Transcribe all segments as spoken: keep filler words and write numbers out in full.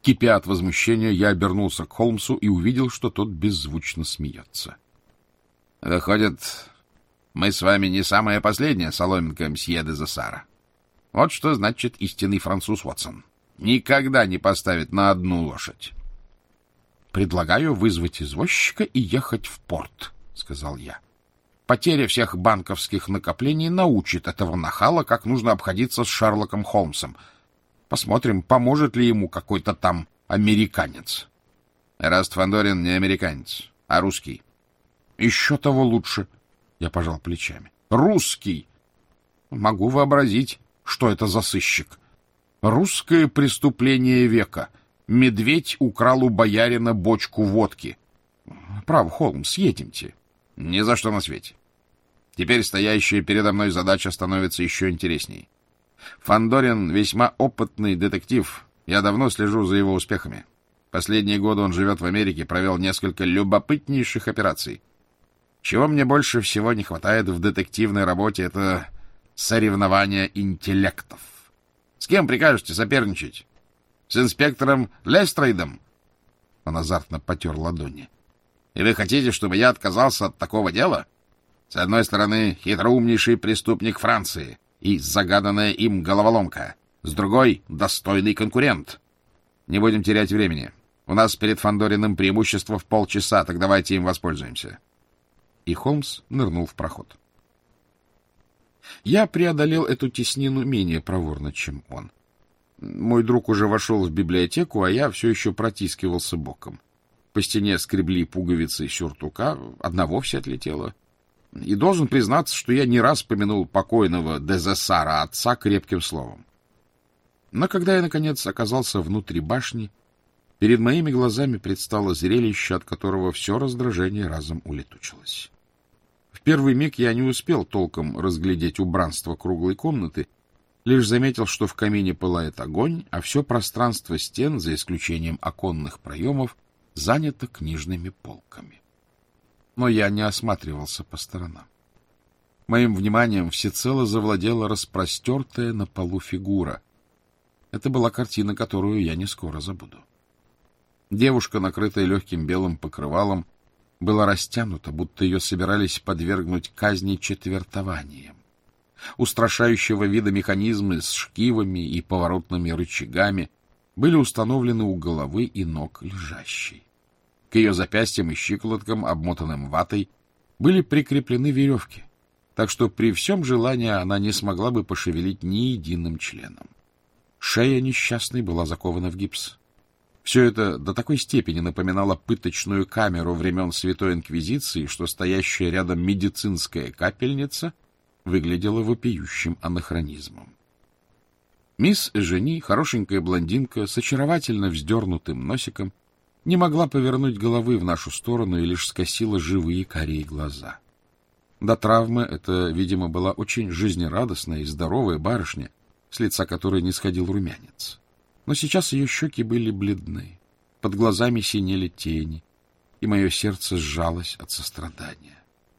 Кипя от возмущения, я обернулся к Холмсу и увидел, что тот беззвучно смеется. — Выходит, мы с вами не самая последняя соломинка мсье де Зессара. Вот что значит истинный француз Уотсон. Никогда не поставит на одну лошадь. — Предлагаю вызвать извозчика и ехать в порт, — сказал я. Потеря всех банковских накоплений научит этого нахала, как нужно обходиться с Шерлоком Холмсом. Посмотрим, поможет ли ему какой-то там американец. Эраст Фандорин не американец, а русский. Еще того лучше. Я пожал плечами. Русский. Могу вообразить, что это за сыщик. Русское преступление века. Медведь украл у боярина бочку водки. Право, Холмс, едемте. Ни за что на свете. Теперь стоящая передо мной задача становится еще интересней. Фандорин весьма опытный детектив. Я давно слежу за его успехами. Последние годы он живет в Америке, провел несколько любопытнейших операций. Чего мне больше всего не хватает в детективной работе, это соревнования интеллектов. С кем прикажете соперничать? С инспектором Лестрейдом? Он азартно потер ладони. И вы хотите, чтобы я отказался от такого дела? С одной стороны, хитроумнейший преступник Франции и загаданная им головоломка. С другой — достойный конкурент. Не будем терять времени. У нас перед Фандориным преимущество в полчаса, так давайте им воспользуемся. И Холмс нырнул в проход. Я преодолел эту теснину менее проворно, чем он. Мой друг уже вошел в библиотеку, а я все еще протискивался боком. По стене скребли пуговицы сюртука, одна вовсе отлетела. И должен признаться, что я не раз помянул покойного де Зессара отца крепким словом. Но когда я, наконец, оказался внутри башни, перед моими глазами предстало зрелище, от которого все раздражение разом улетучилось. В первый миг я не успел толком разглядеть убранство круглой комнаты, лишь заметил, что в камине пылает огонь, а все пространство стен, за исключением оконных проемов, занято книжными полками. Но я не осматривался по сторонам. Моим вниманием всецело завладела распростертая на полу фигура. Это была картина, которую я не скоро забуду. Девушка, накрытая легким белым покрывалом, была растянута, будто ее собирались подвергнуть казни четвертованием. Устрашающего вида механизмы с шкивами и поворотными рычагами были установлены у головы и ног лежащей. К ее запястьям и щиколоткам, обмотанным ватой, были прикреплены веревки, так что при всем желании она не смогла бы пошевелить ни единым членом. Шея несчастной была закована в гипс. Все это до такой степени напоминало пыточную камеру времен Святой Инквизиции, что стоящая рядом медицинская капельница выглядела вопиющим анахронизмом. Мисс Эжени, хорошенькая блондинка с очаровательно вздернутым носиком, не могла повернуть головы в нашу сторону и лишь скосила живые карие глаза. До травмы это, видимо, была очень жизнерадостная и здоровая барышня, с лица которой не сходил румянец. Но сейчас ее щеки были бледны, под глазами синели тени, и мое сердце сжалось от сострадания.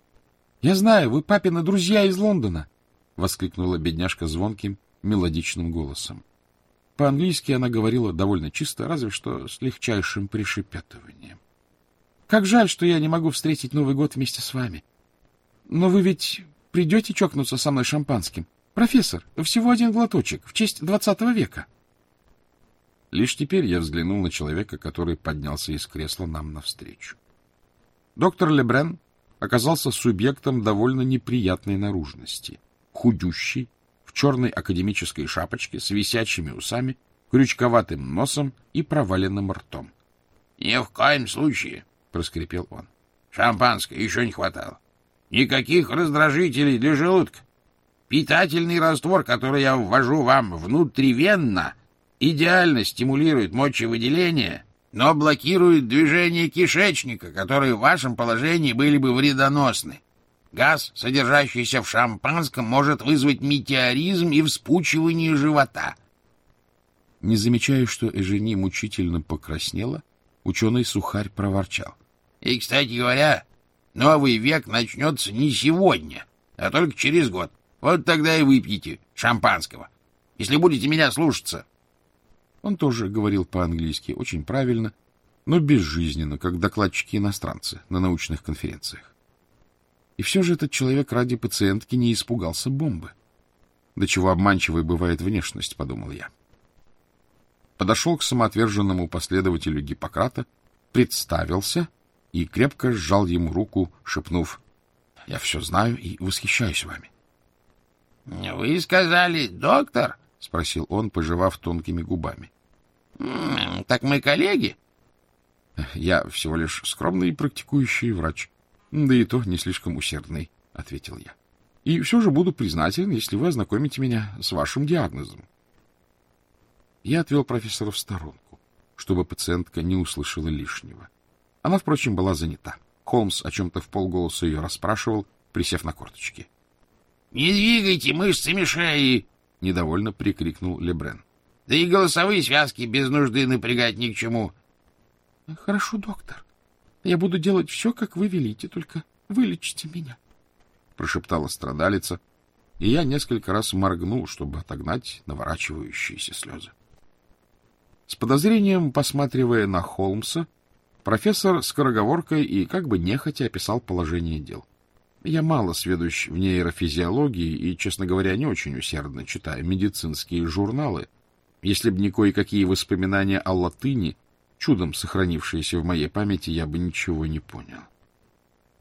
— Я знаю, вы папины друзья из Лондона! — воскликнула бедняжка звонким, мелодичным голосом. По-английски она говорила довольно чисто, разве что с легчайшим пришепетыванием. — Как жаль, что я не могу встретить Новый год вместе с вами. Но вы ведь придете чокнуться со мной шампанским? Профессор, всего один глоточек, в честь двадцатого века. Лишь теперь я взглянул на человека, который поднялся из кресла нам навстречу. Доктор Лебрен оказался субъектом довольно неприятной наружности, худющий, в черной академической шапочке с висячими усами, крючковатым носом и проваленным ртом. — Ни в коем случае, — проскрипел он. — Шампанское еще не хватало. Никаких раздражителей для желудка. Питательный раствор, который я ввожу вам внутривенно, идеально стимулирует мочевыделение, но блокирует движение кишечника, которые в вашем положении были бы вредоносны. Газ, содержащийся в шампанском, может вызвать метеоризм и вспучивание живота. Не замечая, что Эжени мучительно покраснела, ученый-сухарь проворчал. — И, кстати говоря, новый век начнется не сегодня, а только через год. Вот тогда и выпьете шампанского, если будете меня слушаться. Он тоже говорил по-английски очень правильно, но безжизненно, как докладчики-иностранцы на научных конференциях. И все же этот человек ради пациентки не испугался бомбы. До чего обманчивой бывает внешность, подумал я. Подошел к самоотверженному последователю Гиппократа, представился и крепко сжал ему руку, шепнув: «Я все знаю и восхищаюсь вами». — Вы сказали, доктор? — спросил он, пожевав тонкими губами. — Так мы коллеги? — Я всего лишь скромный практикующий врач, да и то не слишком усердный, — ответил я. — И все же буду признателен, если вы ознакомите меня с вашим диагнозом. Я отвел профессора в сторонку, чтобы пациентка не услышала лишнего. Она, впрочем, была занята. Холмс о чем-то вполголоса ее расспрашивал, присев на корточки. — Не двигайте мышцами шеи! — недовольно прикрикнул Лебрен. — Да и голосовые связки без нужды напрягать ни к чему. — Хорошо, доктор. Я буду делать все, как вы велите, только вылечите меня, — прошептала страдалица, и я несколько раз моргнул, чтобы отогнать наворачивающиеся слезы. С подозрением, посматривая на Холмса, профессор скороговоркой и как бы нехотя описал положение дел. Я мало сведущ в нейрофизиологии и, честно говоря, не очень усердно читаю медицинские журналы. Если бы не кое-какие воспоминания о латыни, чудом сохранившиеся в моей памяти, я бы ничего не понял.